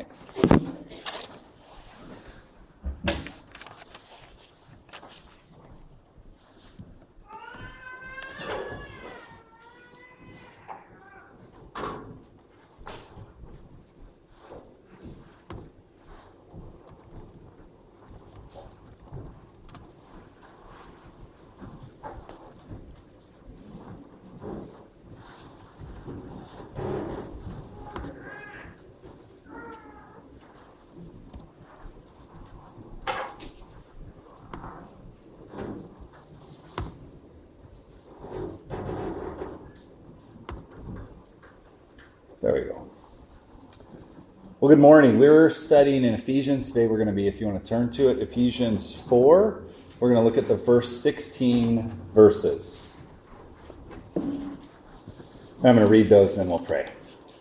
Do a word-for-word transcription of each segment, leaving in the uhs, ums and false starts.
next. There we go. Well, good morning. We're studying in Ephesians. Today we're going to be, if you want to turn to it, Ephesians four. We're going to look at the first sixteen verses. I'm going to read those and then we'll pray.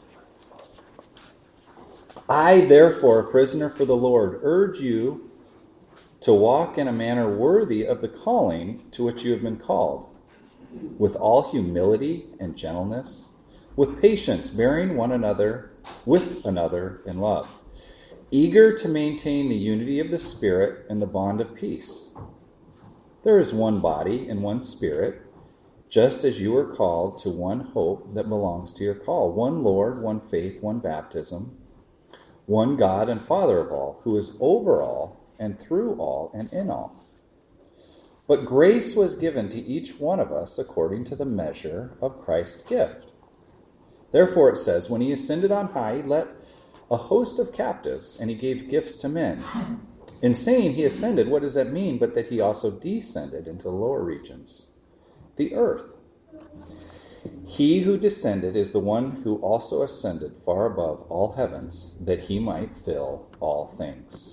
I, therefore, a prisoner for the Lord, urge you to walk in a manner worthy of the calling to which you have been called, with all humility and gentleness, with patience, bearing one another with another in love, eager to maintain the unity of the Spirit and the bond of peace. There is one body and one Spirit, just as you were called to one hope that belongs to your call, one Lord, one faith, one baptism, one God and Father of all, who is over all and through all and in all. But grace was given to each one of us according to the measure of Christ's gift. Therefore it says, when he ascended on high, he led a host of captives, and he gave gifts to men. In saying he ascended, what does that mean? But that he also descended into the lower regions, the earth. He who descended is the one who also ascended far above all heavens, that he might fill all things.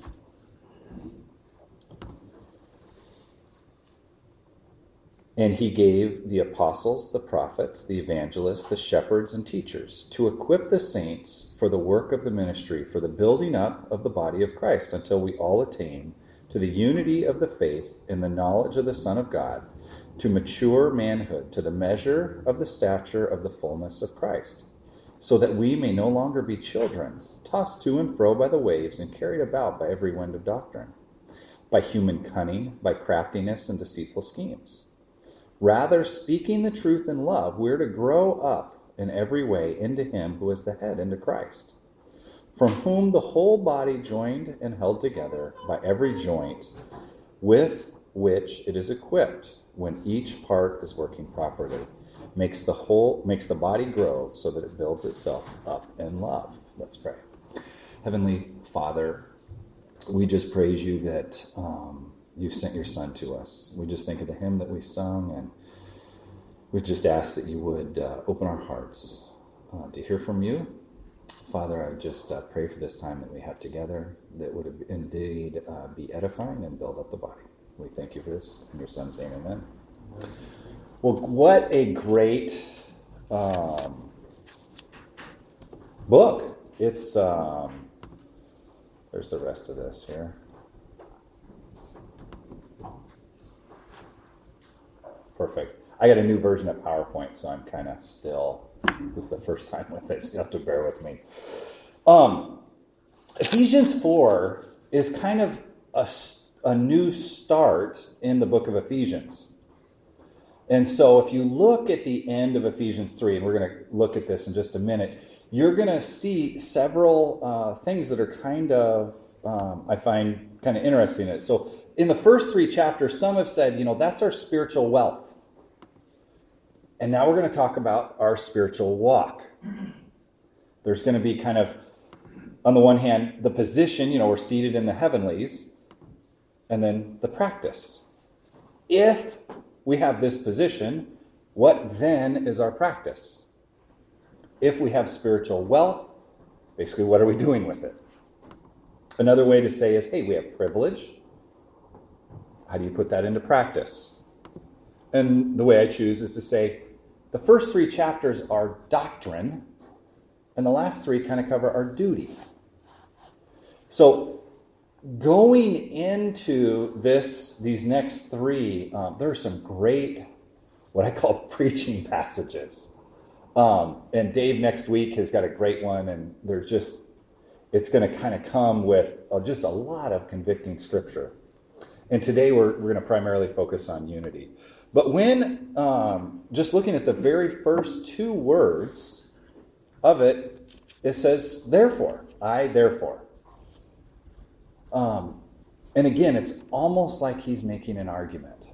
And he gave the apostles, the prophets, the evangelists, the shepherds, and teachers to equip the saints for the work of the ministry, for the building up of the body of Christ, until we all attain to the unity of the faith and the knowledge of the Son of God, to mature manhood, to the measure of the stature of the fullness of Christ, so that we may no longer be children, tossed to and fro by the waves and carried about by every wind of doctrine, by human cunning, by craftiness and deceitful schemes. Rather, speaking the truth in love, we're to grow up in every way into him who is the head, into Christ, from whom the whole body, joined and held together by every joint with which it is equipped, when each part is working properly, makes the whole makes the body grow so that it builds itself up in love. Let's pray. Heavenly Father, we just praise you that um, you've sent your Son to us. We just think of the hymn that we sung, and we just ask that you would uh, open our hearts uh, to hear from you. Father, I just uh, pray for this time that we have together, that would indeed uh, be edifying and build up the body. We thank you for this. In your Son's name, amen. Well, what a great um, book. It's, um, there's the rest of this here. Perfect. I got a new version of PowerPoint, so I'm kind of still, this is the first time with this. You have to bear with me. Um, Ephesians four is kind of a, a new start in the book of Ephesians. And so if you look at the end of Ephesians three, and we're going to look at this in just a minute, you're going to see several uh, things that are kind of, um, I find kind of interesting in it. So in the first three chapters, some have said, you know, that's our spiritual wealth. And now we're going to talk about our spiritual walk. There's going to be kind of, on the one hand, the position, you know, we're seated in the heavenlies, and then the practice. If we have this position, what then is our practice? If we have spiritual wealth, basically what are we doing with it? Another way to say is, hey, we have privilege. How do you put that into practice? And the way I choose is to say, the first three chapters are doctrine, and the last three kind of cover our duty. So going into this, these next three, um, there are some great, what I call preaching passages. Um, and Dave next week has got a great one, and there's just, it's going to kind of come with uh, just a lot of convicting scripture. And today we're, we're going to primarily focus on unity. But when, um, just looking at the very first two words of it, it says, therefore, I therefore. Um, and again, it's almost like he's making an argument.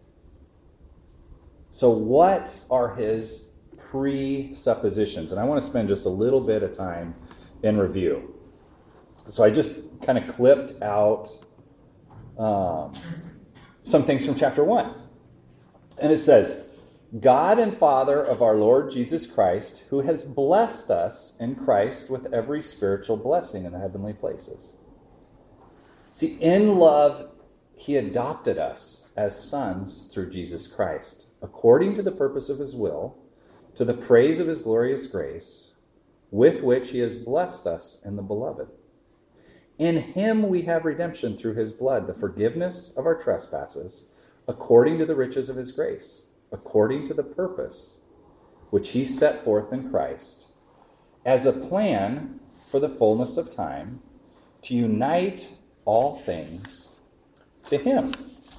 So what are his presuppositions? And I want to spend just a little bit of time in review. So I just kind of clipped out um, some things from chapter one. And it says, God and Father of our Lord Jesus Christ, who has blessed us in Christ with every spiritual blessing in the heavenly places. See, in love, he adopted us as sons through Jesus Christ, according to the purpose of his will, to the praise of his glorious grace, with which he has blessed us in the beloved. In him we have redemption through his blood, the forgiveness of our trespasses, according to the riches of his grace, according to the purpose which he set forth in Christ, as a plan for the fullness of time, to unite all things to him.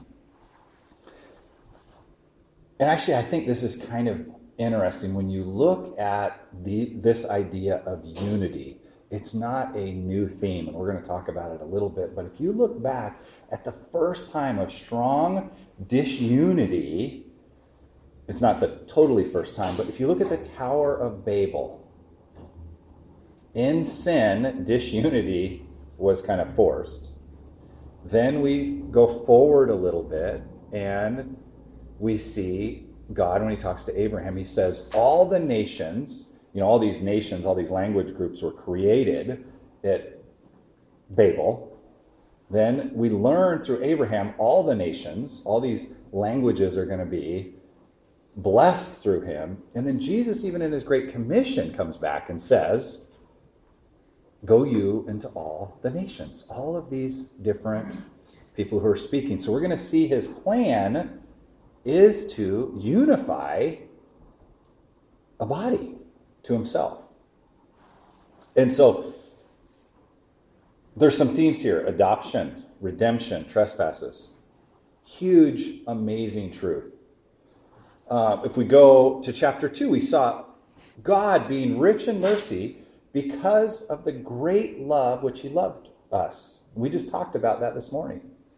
And actually, I think this is kind of interesting. When you look at the this idea of unity, it's not a new theme, and we're going to talk about it a little bit. But if you look back at the first time of strong disunity, it's not the totally first time, but if you look at the Tower of Babel, in sin, disunity was kind of forced. Then we go forward a little bit, and we see God, when he talks to Abraham, he says, all the nations, you know, all these nations, all these language groups were created at Babel. Then we learn through Abraham, all the nations, all these languages are going to be blessed through him. And then Jesus, even in his Great Commission, comes back and says, go you into all the nations. All of these different people who are speaking. So we're going to see his plan is to unify a body to himself. And so there's some themes here: adoption, redemption, trespasses. Huge, amazing truth. Uh, if we go to chapter two, we saw God being rich in mercy because of the great love which he loved us. We just talked about that this morning.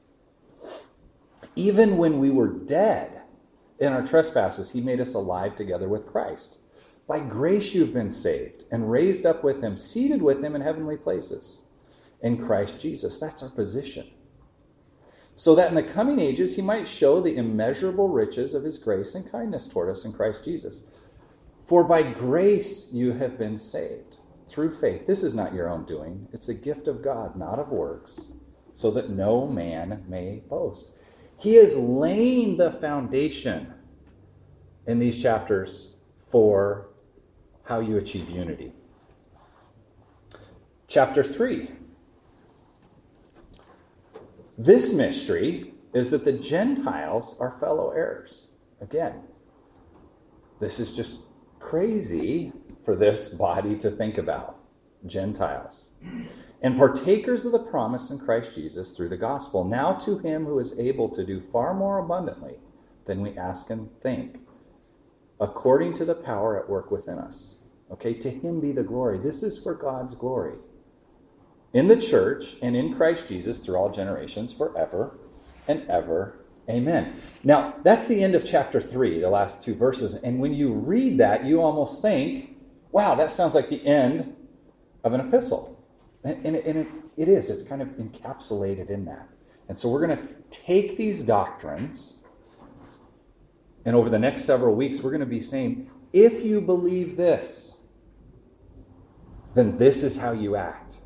Even when we were dead in our trespasses, he made us alive together with Christ. By grace you've been saved and raised up with him, seated with him in heavenly places in Christ Jesus. That's our position. So that in the coming ages he might show the immeasurable riches of his grace and kindness toward us in Christ Jesus. For by grace you have been saved through faith. This is not your own doing. It's the gift of God, not of works, so that no man may boast. He is laying the foundation in these chapters for how you achieve unity. Chapter three. This mystery is that the Gentiles are fellow heirs. Again, this is just crazy for this body to think about. Gentiles. And partakers of the promise in Christ Jesus through the gospel. Now to him who is able to do far more abundantly than we ask and think, according to the power at work within us. Okay, to him be the glory. This is for God's glory. In the church and in Christ Jesus through all generations, forever and ever. Amen. Now, that's the end of chapter three, the last two verses. And when you read that, you almost think, wow, that sounds like the end of an epistle. And, and, it, and it, it is. It's kind of encapsulated in that. And so we're going to take these doctrines, and over the next several weeks, we're going to be saying, if you believe this, then this is how you act.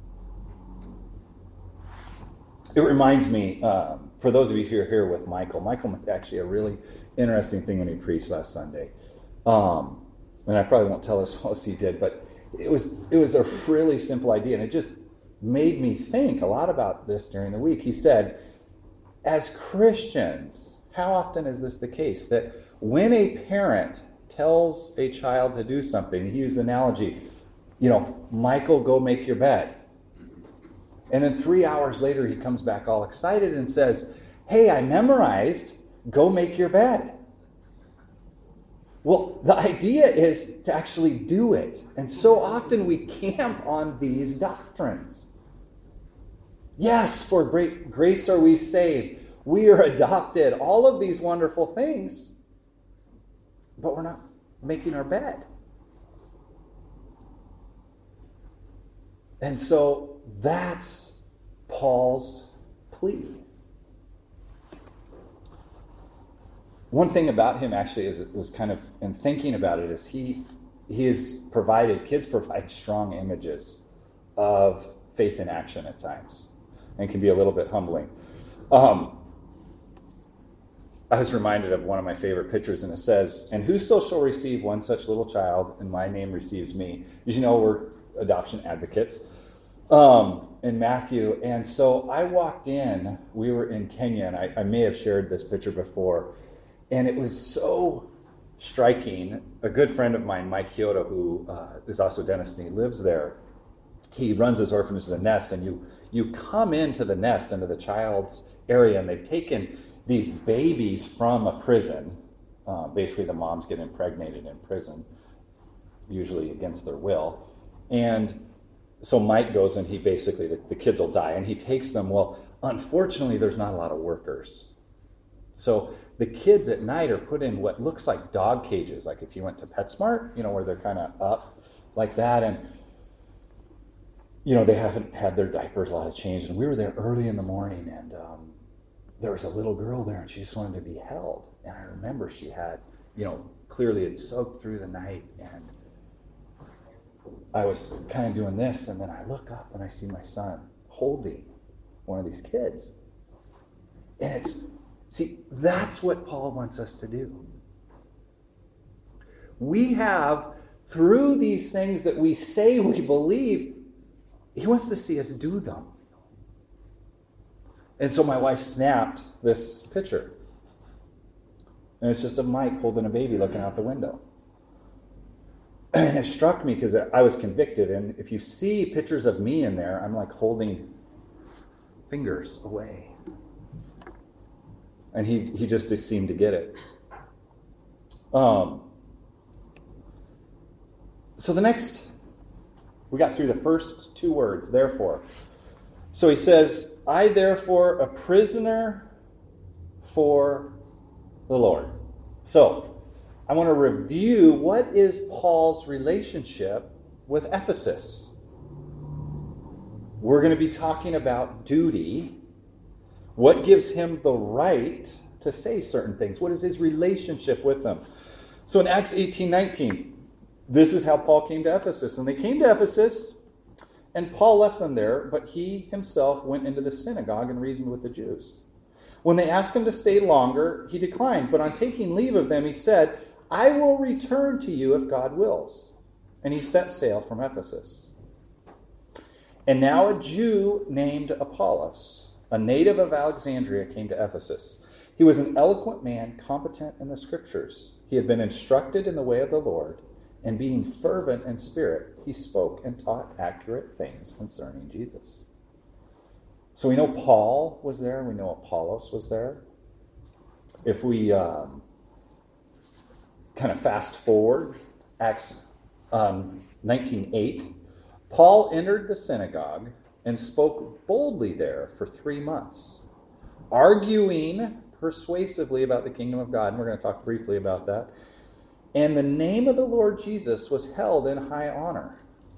It reminds me, uh, for those of you who are here with Michael, Michael made actually a really interesting thing when he preached last Sunday. Um, and I probably won't tell as well as he did, but it was it was a really simple idea, and it just made me think a lot about this during the week. He said, as Christians, how often is this the case? That when a parent tells a child to do something, he used the analogy, you know, Michael, go make your bed. And then three hours later, he comes back all excited and says, hey, I memorized, go make your bed. Well, the idea is to actually do it. And so often we camp on these doctrines. Yes, for grace are we saved. We are adopted. All of these wonderful things. But we're not making our bed. And so that's Paul's plea. One thing about him actually is it was kind of, in thinking about it, is he he has provided, kids provide strong images of faith in action at times, and can be a little bit humbling. Um, I was reminded of one of my favorite pictures, and it says, and whoso shall receive one such little child, in my name receives me. As you know, we're adoption advocates um, in Matthew. And so I walked in, we were in Kenya, and I, I may have shared this picture before, and it was so striking. A good friend of mine, Mike Kyoto, who uh, is also a dentist, and he lives there, he runs his orphanage as a nest, and you you come into the nest, into the child's area, and they've taken these babies from a prison. Uh, basically, the moms get impregnated in prison, usually against their will. And so Mike goes, and he basically, the, the kids will die, and he takes them. Well, unfortunately, there's not a lot of workers. So the kids at night are put in what looks like dog cages, like if you went to PetSmart, you know, where they're kind of up like that. And you know, they haven't had their diapers a lot of changed. And we were there early in the morning, and um, there was a little girl there, and she just wanted to be held. And I remember she had, you know, clearly it soaked through the night. And I was kind of doing this, and then I look up, and I see my son holding one of these kids. And it's, see, that's what Paul wants us to do. We have, through these things that we say we believe, he wants to see us do them. And so my wife snapped this picture. And it's just a Mike holding a baby looking out the window. And it struck me because I was convicted. And if you see pictures of me in there, I'm like holding fingers away. And he, he just seemed to get it. Um. So the next... We got through the first two words, therefore. So he says, I therefore, a prisoner for the Lord. So I want to review what is Paul's relationship with Ephesus. We're going to be talking about duty. What gives him the right to say certain things? What is his relationship with them? So in Acts eighteen nineteen, this is how Paul came to Ephesus. And they came to Ephesus, and Paul left them there, but he himself went into the synagogue and reasoned with the Jews. When they asked him to stay longer, he declined. But on taking leave of them, he said, I will return to you if God wills. And he set sail from Ephesus. And now a Jew named Apollos, a native of Alexandria, came to Ephesus. He was an eloquent man, competent in the scriptures. He had been instructed in the way of the Lord, and being fervent in spirit, he spoke and taught accurate things concerning Jesus. So we know Paul was there. We know Apollos was there. If we um, kind of fast forward, Acts um, nineteen eight, Paul entered the synagogue and spoke boldly there for three months, arguing persuasively about the kingdom of God. And we're going to talk briefly about that. And the name of the Lord Jesus was held in high honor.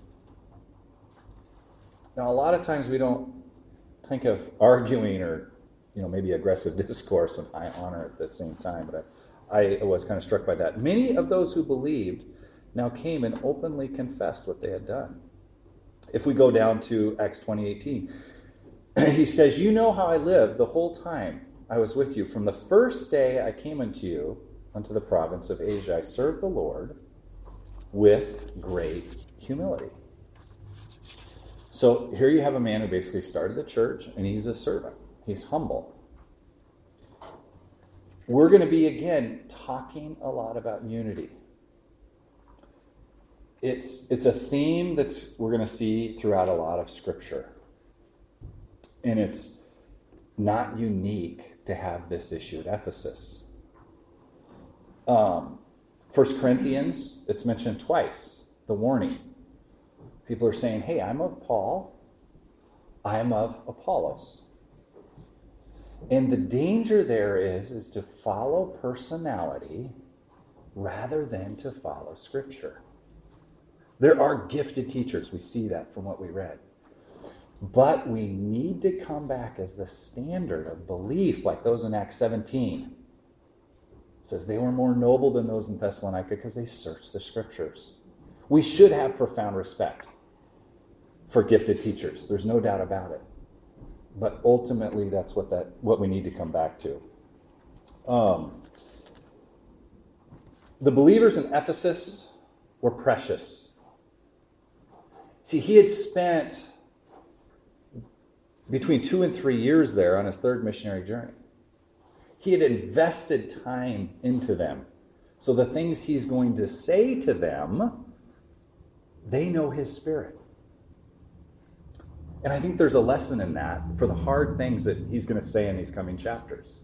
Now, a lot of times we don't think of arguing or, you know, maybe aggressive discourse and high honor at the same time, but I, I was kind of struck by that. Many of those who believed now came and openly confessed what they had done. If we go down to Acts twenty eighteen, he says, you know how I lived the whole time I was with you. From the first day I came unto you, unto the province of Asia, I served the Lord with great humility. So here you have a man who basically started the church, and he's a servant. He's humble. We're going to be, again, talking a lot about unity. It's, it's a theme that we're going to see throughout a lot of Scripture. And it's not unique to have this issue at Ephesus. Um, First Corinthians, it's mentioned twice, the warning. People are saying, hey, I'm of Paul, I'm of Apollos. And the danger there is, is to follow personality rather than to follow Scripture. There are gifted teachers. We see that from what we read. But we need to come back as the standard of belief, like those in Acts seventeen. It says they were more noble than those in Thessalonica because they searched the Scriptures. We should have profound respect for gifted teachers. There's no doubt about it. But ultimately, that's what that what we need to come back to. Um, the believers in Ephesus were precious. See, he had spent between two and three years there on his third missionary journey. He had invested time into them. So the things he's going to say to them, they know his spirit. And I think there's a lesson in that for the hard things that he's going to say in these coming chapters.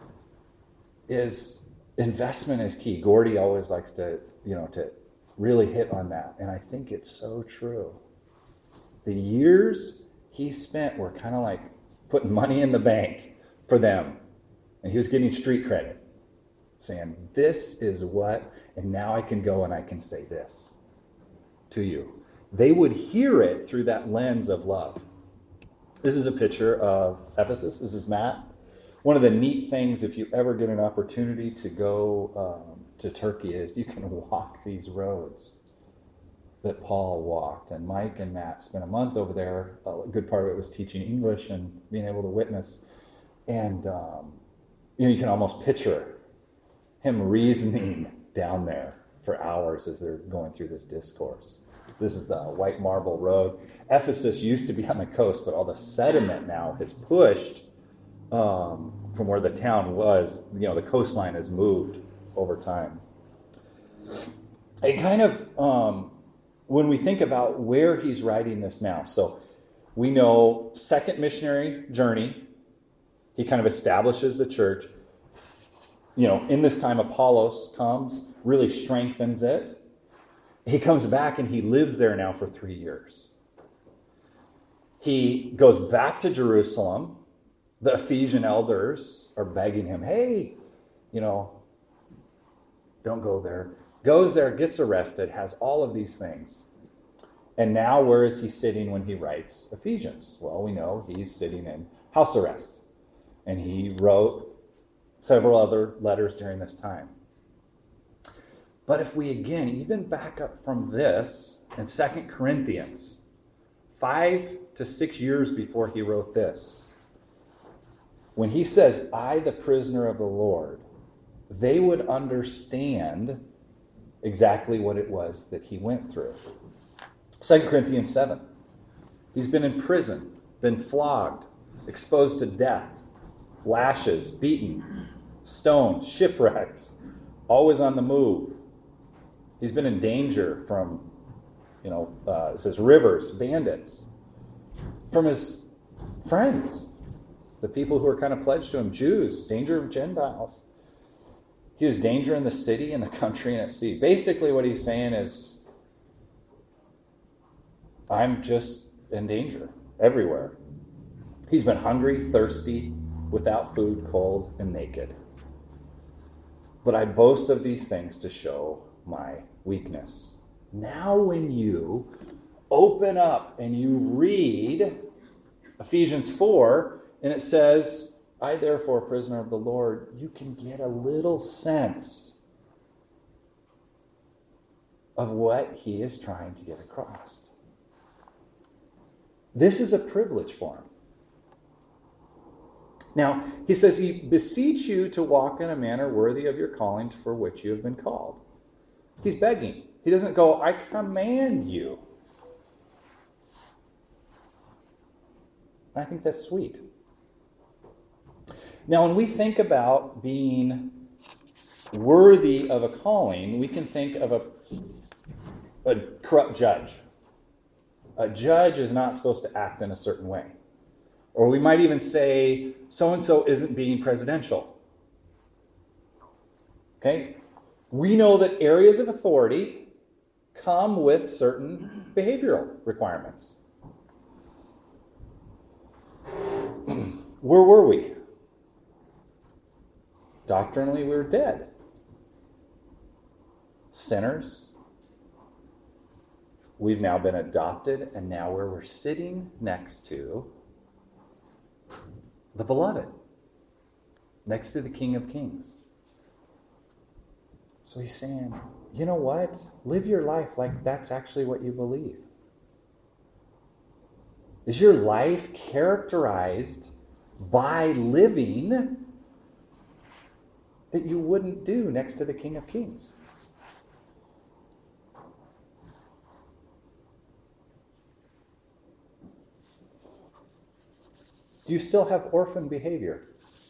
Is investment is key. Gordy always likes to, you know, to really hit on that. And I think it's so true. The years he spent were kind of like putting money in the bank for them. And he was getting street credit. Saying, this is what, and now I can go and I can say this to you. They would hear it through that lens of love. This is a picture of Ephesus. This is Matt. One of the neat things, if you ever get an opportunity to go um, to Turkey, is you can walk these roads that Paul walked. And Mike and Matt spent a month over there. A good part of it was teaching English and being able to witness. And um, you know, you can almost picture him reasoning down there for hours as they're going through this discourse. This is the white marble road. Ephesus used to be on the coast, but all the sediment now has pushed um, from where the town was. You know, the coastline has moved over time. It kind of, um, when we think about where he's writing this now, so we know second missionary journey, he kind of establishes the church. You know, in this time, Apollos comes, really strengthens it. He comes back and he lives there now for three years. He goes back to Jerusalem. The Ephesian elders are begging him, hey, you know, don't go there. Goes there, gets arrested, has all of these things. And now where is he sitting when he writes Ephesians? Well, we know he's sitting in house arrest. And he wrote several other letters during this time. But if we again even back up from this in Second Corinthians, five to six years before he wrote this, when he says, I, the prisoner of the Lord, they would understand exactly what it was that he went through. Second Corinthians seven, he's been in prison, been flogged, exposed to death, lashes, beaten, stoned, shipwrecked, always on the move. He's been in danger from, you know, uh, it says rivers, bandits, from his friends, the people who are kind of pledged to him, Jews, danger of Gentiles. He was danger in the city, in the country, and at sea. Basically what he's saying is, I'm just in danger everywhere. He's been hungry, thirsty, without food, cold, and naked. But I boast of these things to show my weakness. Now when you open up and you read Ephesians four, and it says, I therefore, a prisoner of the Lord, you can get a little sense of what he is trying to get across. This is a privilege for him. Now, he says, he beseech you to walk in a manner worthy of your calling for which you have been called. He's begging. He doesn't go, I command you. I think that's sweet. Now, when we think about being worthy of a calling, we can think of a, a corrupt judge. A judge is not supposed to act in a certain way. Or we might even say, so-and-so isn't being presidential. Okay? We know that areas of authority come with certain behavioral requirements. Where were we? Doctrinally, we were dead. Sinners. We've now been adopted, and now where we're sitting next to the Beloved, next to the King of Kings. So he's saying, you know what? Live your life like that's actually what you believe. Is your life characterized by living that you wouldn't do next to the King of Kings? Do you still have orphan behavior?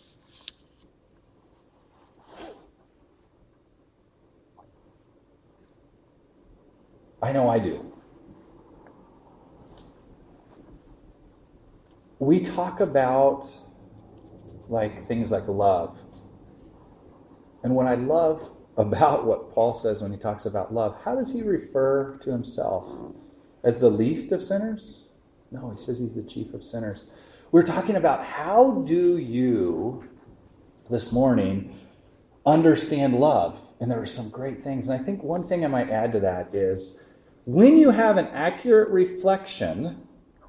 I know I do. We talk about like things like love. And what I love about what Paul says when he talks about love, how does he refer to himself? As the least of sinners? No, he says he's the chief of sinners. We're talking about how do you, this morning, understand love? And there are some great things. And I think one thing I might add to that is when you have an accurate reflection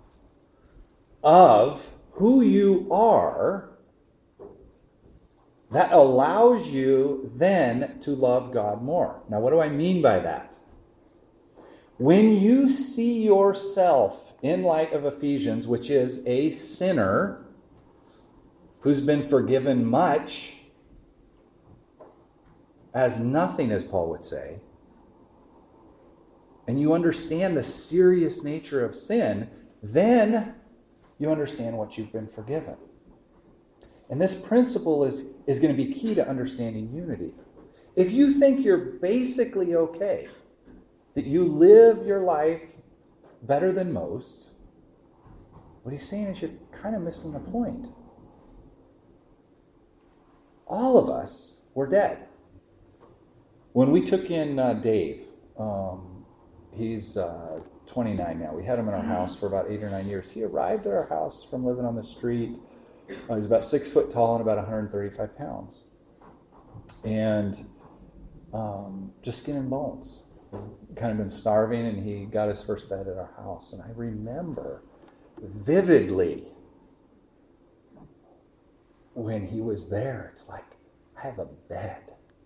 of who you are, that allows you then to love God more. Now, what do I mean by that? When you see yourself in light of Ephesians, which is a sinner who's been forgiven much, as nothing, as Paul would say, and you understand the serious nature of sin, then you understand what you've been forgiven. And this principle is, is going to be key to understanding unity. If you think you're basically okay, that you live your life better than most, what he's saying is you're kind of missing the point. All of us were dead. When we took in uh, Dave, um, he's uh, twenty-nine now. We had him in our house for about eight or nine years. He arrived at our house from living on the street. Uh, he's about six foot tall and about one hundred thirty-five pounds. And um, just skin and bones. Kind of been starving, and he got his first bed at our house. And I remember vividly when he was there, it's like, I have a bed.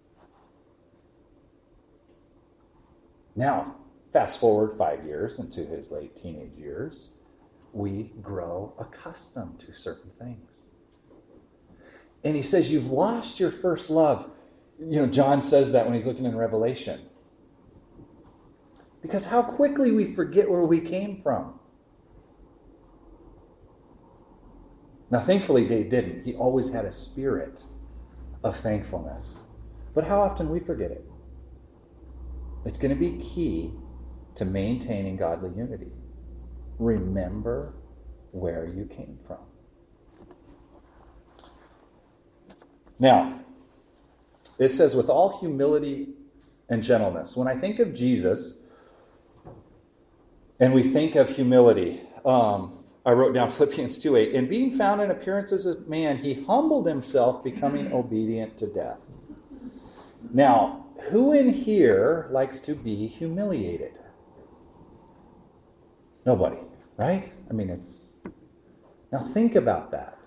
Now, fast forward five years into his late teenage years, we grow accustomed to certain things. And he says, you've lost your first love. You know, John says that when he's looking in Revelation. Because how quickly we forget where we came from. Now, thankfully, Dave didn't. He always had a spirit of thankfulness. But how often we forget it? It's going to be key to maintaining godly unity. Remember where you came from. Now, it says, with all humility and gentleness. When I think of Jesus, and we think of humility, um, I wrote down Philippians two eight. And being found in appearance as a man, he humbled himself, becoming obedient to death. Now, who in here likes to be humiliated? Nobody, right? I mean, it's... Now think about that.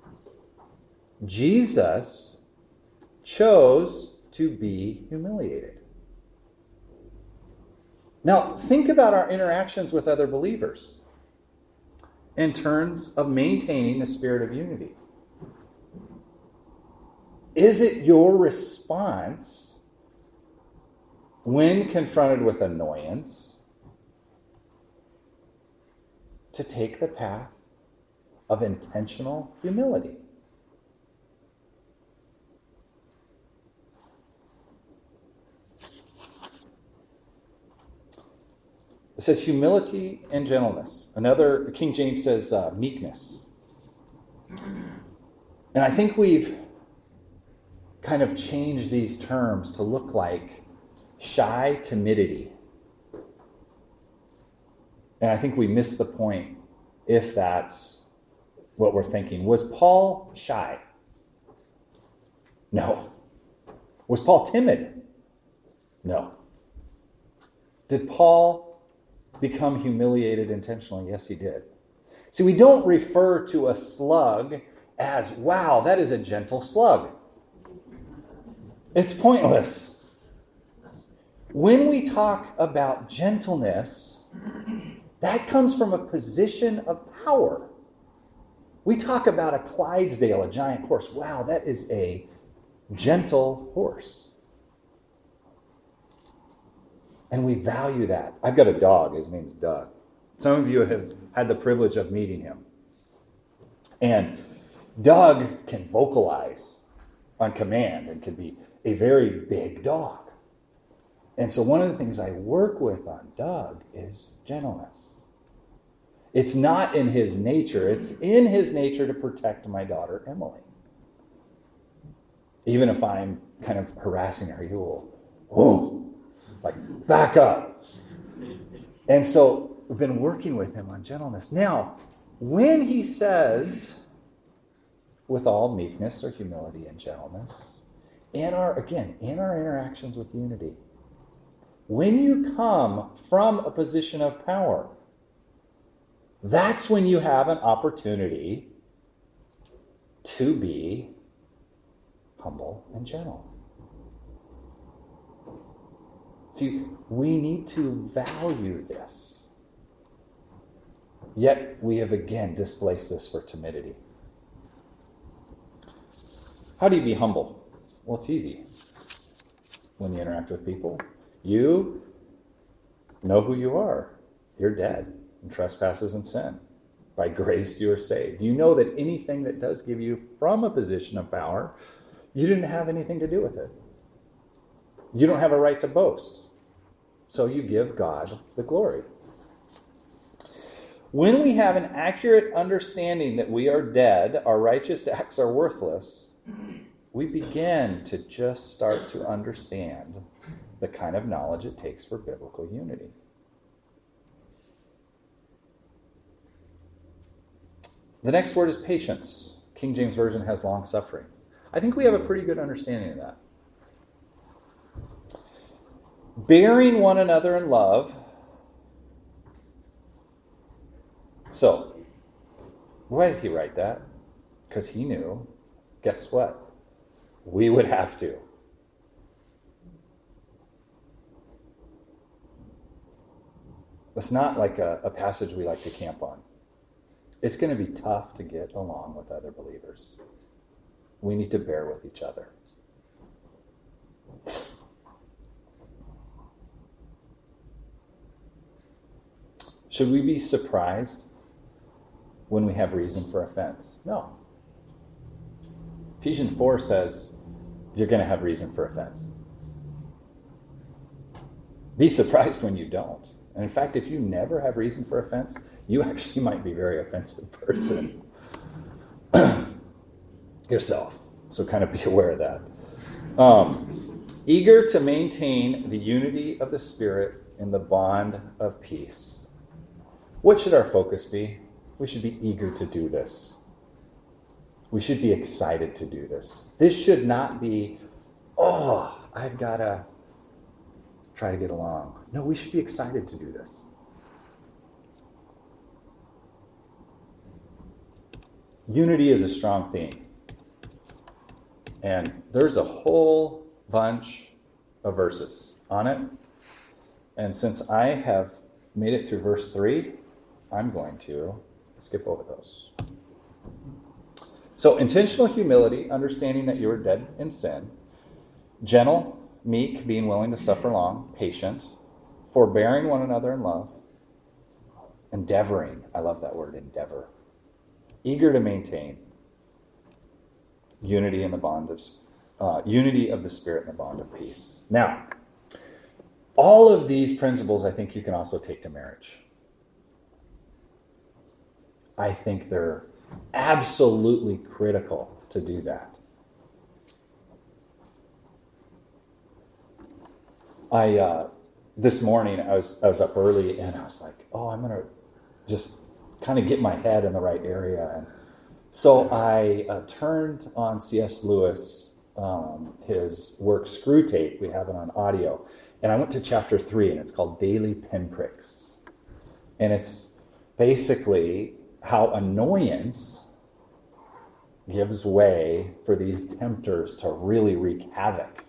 Jesus chose to be humiliated. Now, think about our interactions with other believers in terms of maintaining the spirit of unity. Is it your response when confronted with annoyance to take the path of intentional humility? It says humility and gentleness. Another, King James says uh, meekness. And I think we've kind of changed these terms to look like shy timidity. And I think we miss the point if that's what we're thinking. Was Paul shy? No. Was Paul timid? No. Did Paul become humiliated intentionally? Yes, he did. See, we don't refer to a slug as, wow, that is a gentle slug. It's pointless. When we talk about gentleness, that comes from a position of power. We talk about a Clydesdale, a giant horse. Wow, that is a gentle horse. And we value that. I've got a dog. His name's Doug. Some of you have had the privilege of meeting him. And Doug can vocalize on command and can be a very big dog. And so one of the things I work with on Doug is gentleness. It's not in his nature. It's in his nature to protect my daughter, Emily. Even if I'm kind of harassing her, he will, whoa, like, back up. And so we've been working with him on gentleness. Now, when he says, with all meekness or humility and gentleness, in our, again, in our interactions with unity, when you come from a position of power, that's when you have an opportunity to be humble and gentle. See, we need to value this. Yet we have again displaced this for timidity. How do you be humble? Well, it's easy. When you interact with people, you know who you are. You're dead in trespasses and sin. By grace you are saved. You know that anything that does give you from a position of power, you didn't have anything to do with it. You don't have a right to boast. So you give God the glory. When we have an accurate understanding that we are dead, our righteous acts are worthless, we begin to just start to understand the kind of knowledge it takes for biblical unity. The next word is patience. King James Version has long suffering. I think we have a pretty good understanding of that. Bearing one another in love. So, why did he write that? Because he knew, guess what? We would have to. It's not like a, a passage we like to camp on. It's going to be tough to get along with other believers. We need to bear with each other. Should we be surprised when we have reason for offense? No. Ephesians four says you're going to have reason for offense. Be surprised when you don't. And in fact, if you never have reason for offense, you actually might be a very offensive person yourself. So kind of be aware of that. Um, eager to maintain the unity of the Spirit in the bond of peace. What should our focus be? We should be eager to do this. We should be excited to do this. This should not be, oh, I've got to try to get along. No, we should be excited to do this. Unity is a strong theme. And there's a whole bunch of verses on it. And since I have made it through verse three, I'm going to skip over those. So, intentional humility, understanding that you are dead in sin. Gentle, meek, being willing to suffer long. Patient, forbearing one another in love. Endeavoring, I love that word, endeavor. Eager to maintain unity in the bond of uh, unity of the Spirit in the bond of peace. Now, all of these principles I think you can also take to marriage. I think they're Absolutely critical to do that. I uh, this morning I was I was up early and I was like, oh, I'm gonna just kind of get my head in the right area. And so I uh, turned on C S Lewis, um, his work Screwtape. We have it on audio. And I went to chapter three, and it's called Daily Pinpricks. And it's basically how annoyance gives way for these tempters to really wreak havoc.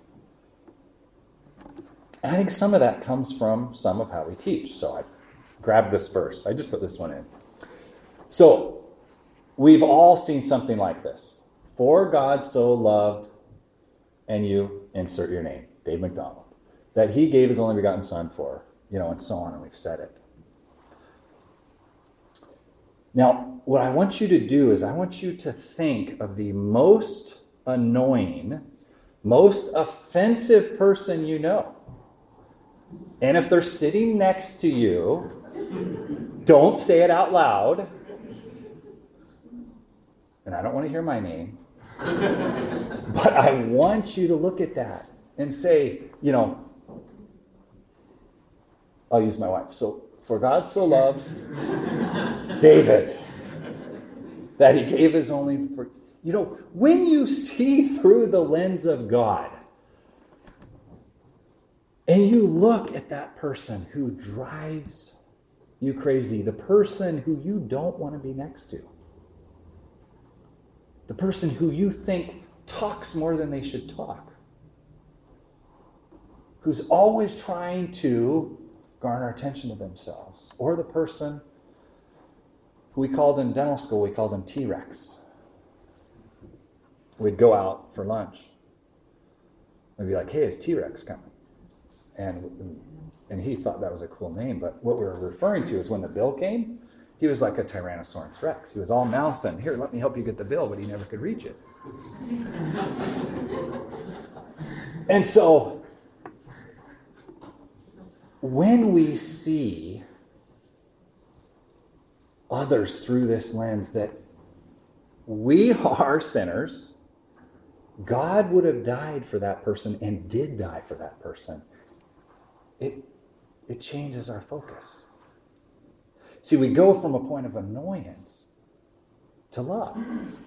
And I think some of that comes from some of how we teach. So I grabbed this verse. I just put this one in. So we've all seen something like this. For God so loved, and you insert your name, Dave McDonald, that he gave his only begotten son for, you know, and so on, and we've said it. Now, what I want you to do is I want you to think of the most annoying, most offensive person you know. And if they're sitting next to you, don't say it out loud. And I don't want to hear my name. But I want you to look at that and say, you know, I'll use my wife. So, for God so loved David that he gave his only... For, you know, when you see through the lens of God and you look at that person who drives you crazy, the person who you don't want to be next to, the person who you think talks more than they should talk, who's always trying to garner attention to themselves, or the person who we called in dental school, we called him T-Rex. We'd go out for lunch. We'd be like, hey, is T-Rex coming? And, and he thought that was a cool name, but what we were referring to is when the bill came, he was like a Tyrannosaurus Rex. He was all mouth and, here, let me help you get the bill, but he never could reach it. And so, when we see others through this lens that we are sinners, God would have died for that person and did die for that person, it, it changes our focus. See, we go from a point of annoyance to love.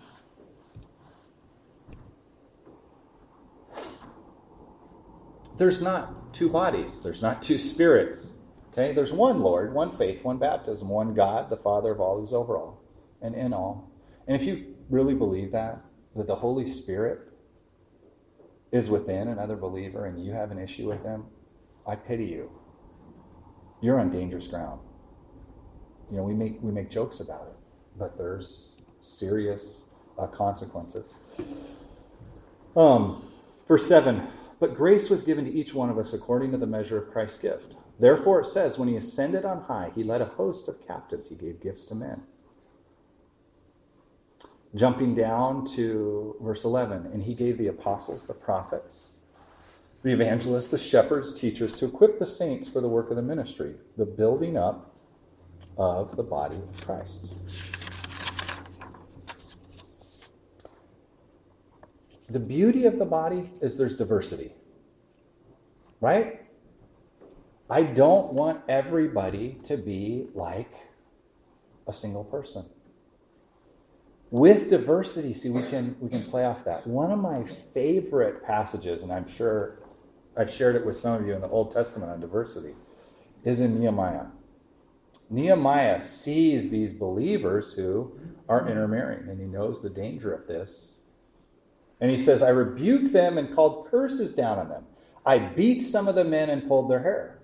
There's not two bodies. There's not two spirits. Okay? There's one Lord, one faith, one baptism, one God, the Father of all, who's over all and in all. And if you really believe that, that the Holy Spirit is within another believer and you have an issue with them, I pity you. You're on dangerous ground. You know, we make we make jokes about it, but there's serious uh, consequences. Um, verse seven, but grace was given to each one of us according to the measure of Christ's gift. Therefore it says, when he ascended on high, he led a host of captives. He gave gifts to men. Jumping down to verse eleven, and he gave the apostles, the prophets, the evangelists, the shepherds, teachers, to equip the saints for the work of the ministry, the building up of the body of Christ. The beauty of the body is there's diversity. Right? I don't want everybody to be like a single person. With diversity, see, we can we can play off that. One of my favorite passages, and I'm sure I've shared it with some of you in the Old Testament on diversity, is in Nehemiah. Nehemiah sees these believers who are intermarrying, and he knows the danger of this. And he says, I rebuked them and called curses down on them. I beat some of the men and pulled their hair.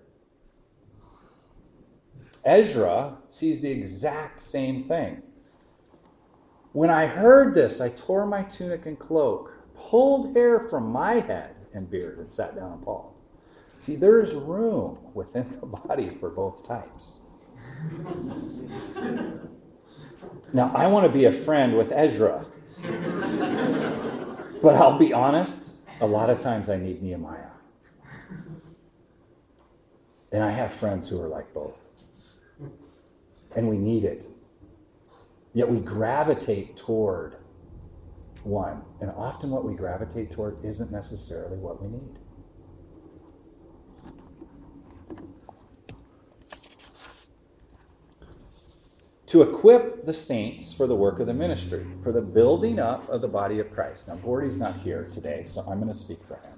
Ezra sees the exact same thing. When I heard this, I tore my tunic and cloak, pulled hair from my head and beard, and sat down appalled. See, there is room within the body for both types. Now, I want to be a friend with Ezra. But I'll be honest, a lot of times I need Nehemiah. And I have friends who are like both. And we need it. Yet we gravitate toward one. And often what we gravitate toward isn't necessarily what we need. To equip the saints for the work of the ministry, for the building up of the body of Christ. Now, Gordy's not here today, so I'm going to speak for him.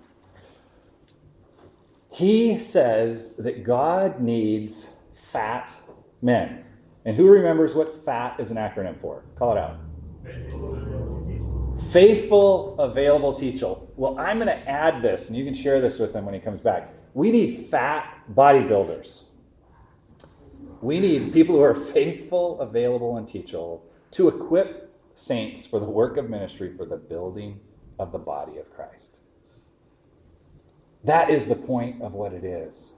He says that God needs fat men. And who remembers what FAT is an acronym for? Call it out. Faithful, available, teachable. Well, I'm going to add this, and you can share this with him when he comes back. We need fat bodybuilders. We need people who are faithful, available, and teachable to equip saints for the work of ministry for the building of the body of Christ. That is the point of what it is.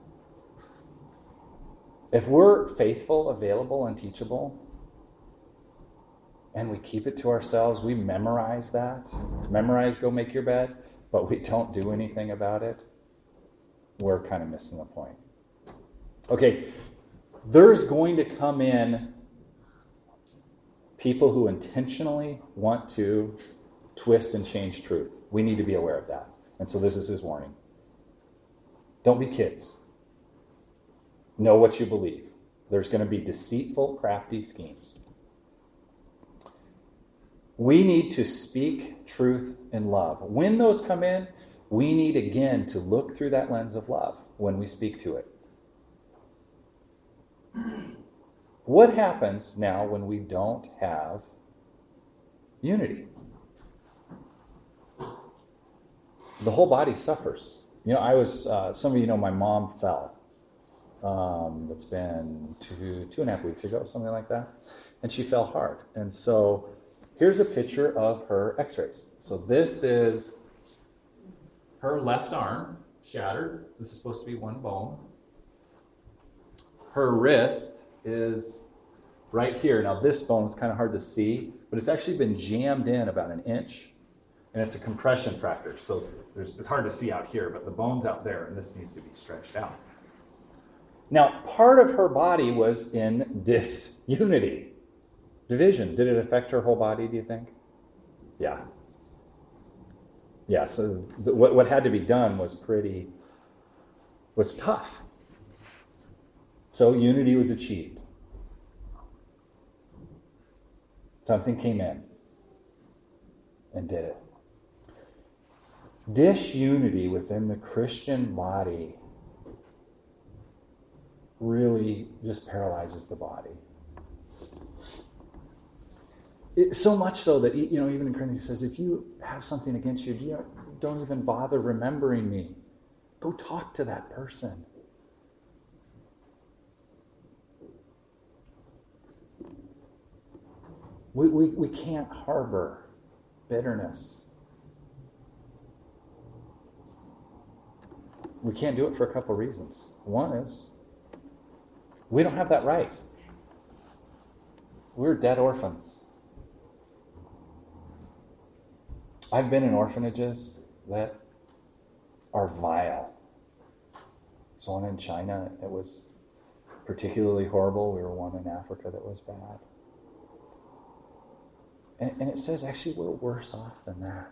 If we're faithful, available, and teachable, and we keep it to ourselves, we memorize that, memorize go make your bed, but we don't do anything about it, we're kind of missing the point. Okay, there's going to come in people who intentionally want to twist and change truth. We need to be aware of that. And so this is his warning. Don't be kids. Know what you believe. There's going to be deceitful, crafty schemes. We need to speak truth in love. When those come in, we need again to look through that lens of love when we speak to it. What happens now when we don't have unity? The whole body suffers. You know, I was, uh, some of you know my mom fell. Um, it's been two, two and a half weeks ago, something like that. And she fell hard. And so here's a picture of her x-rays. So this is her left arm shattered. This is supposed to be one bone. Her wrist is right here. Now this bone is kind of hard to see, but it's actually been jammed in about an inch. And it's a compression fracture. So there's, it's hard to see out here, but the bone's out there, and this needs to be stretched out. Now, part of her body was in disunity, division. Did it affect her whole body, do you think? Yeah. Yeah, so the, what, what had to be done was pretty, was tough. So unity was achieved. Something came in and did it. Disunity within the Christian body really just paralyzes the body. It, so much so that, you know, even in Corinthians it says, if you have something against you, you don't even bother remembering me. Go talk to that person. We, we, we can't harbor bitterness. We can't do it for a couple of reasons. One is, we don't have that right. We're dead orphans. I've been in orphanages that are vile. So one in China, it was particularly horrible. We were one in Africa that was bad. And, and it says, actually, we're worse off than that.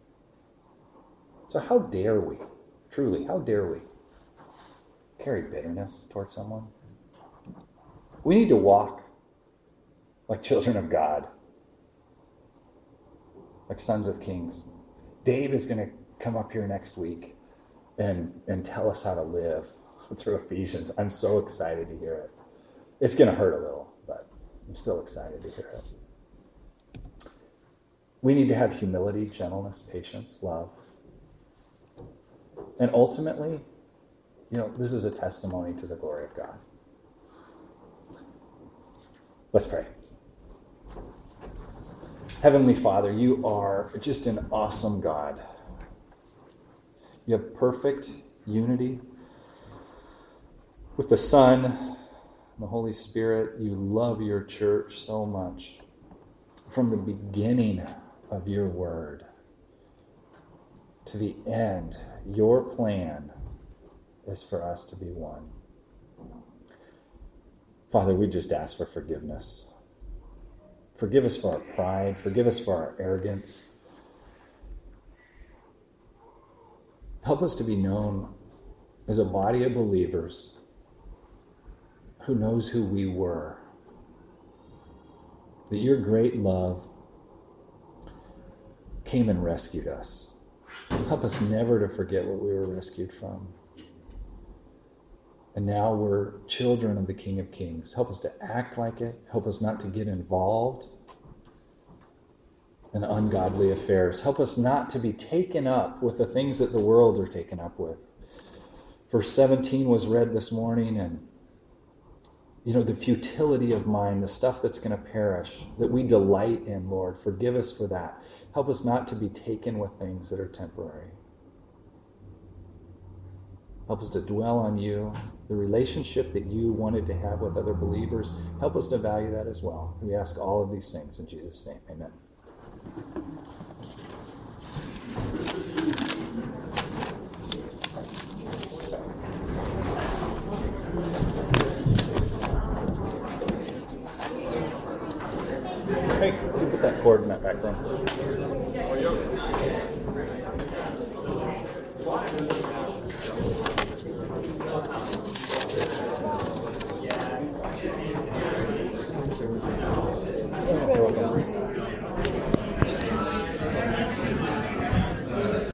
So how dare we, truly, how dare we carry bitterness towards someone? We need to walk like children of God, like sons of kings. Dave is going to come up here next week and, and tell us how to live through Ephesians. I'm so excited to hear it. It's going to hurt a little, but I'm still excited to hear it. We need to have humility, gentleness, patience, love. And ultimately, you know, this is a testimony to the glory of God. Let's pray. Heavenly Father, you are just an awesome God. You have perfect unity with the Son and the Holy Spirit. You love your church so much. From the beginning of your word to the end, your plan is for us to be one. Father, we just ask for forgiveness. Forgive us for our pride. Forgive us for our arrogance. Help us to be known as a body of believers who knows who we were. That your great love came and rescued us. Help us never to forget what we were rescued from. And now we're children of the King of Kings. Help us to act like it. Help us not to get involved in ungodly affairs. Help us not to be taken up with the things that the world are taken up with. Verse seventeen was read this morning, and you know, the futility of mind, the stuff that's going to perish, that we delight in, Lord. Forgive us for that. Help us not to be taken with things that are temporary. Help us to dwell on you, the relationship that you wanted to have with other believers. Help us to value that as well. We ask all of these things in Jesus' name. Amen. Hey, can you put that cord in that back room?